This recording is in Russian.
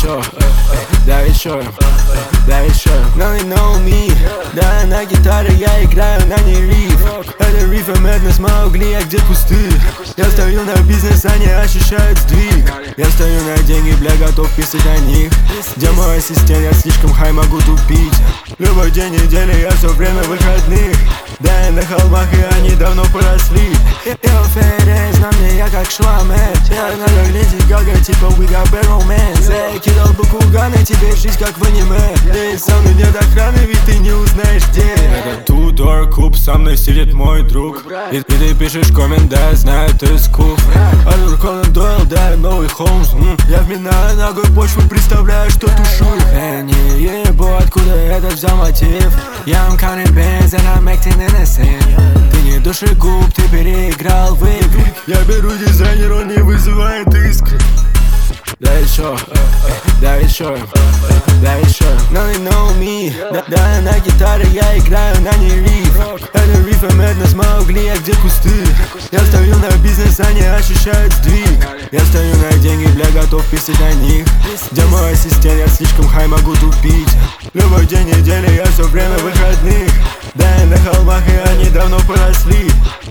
да еще, да еще. No, they know me. Да, на гитаре я играю, на ней риф. Это риф, а Madness, Маугли, а где кусты? Я стою на бизнес, они ощущают сдвиг. Я стою на деньги, бля, готов писать о них. Где мой ассистент, я слишком хай, могу тупить. Любой день недели, я все время выходных. Да, я на холмах, и они давно поросли. Йо, Феррес, на мне я как шламет. Я надо Леди Гага, типа we got bad romance. Эй, кидал бакуганы, теперь жизнь как в аниме. Здесь со мной нет охраны, ведь ты не узнаешь где. Это Тудор Куб, со мной сидит мой друг. И ты пишешь коммент, да, я знаю, ты скуф. Артур Конан Дойл, да, новый Холмс. Я вминаю ногой почву, представляю, что тушу. Я не ебу, откуда это взял мотив. Я am counting bands and I'm acting innocent. Ты не душегуб, ты переиграл в игры. Я беру дизайнер, он не вызывает искры. Да еще, да еще, да еще. No, they know me. Да, на гитаре я играю, на ней риф. Это риф, а Madness, Маугли, а где кусты? Я стою на бизнес, они ощущают сдвиг. Я стою на деньги, бля, готов писать о них. Где мой ассистент, я слишком хай, могу тупить. Любой день недели, я все время выходных. Да, я на холмах, и они давно поросли.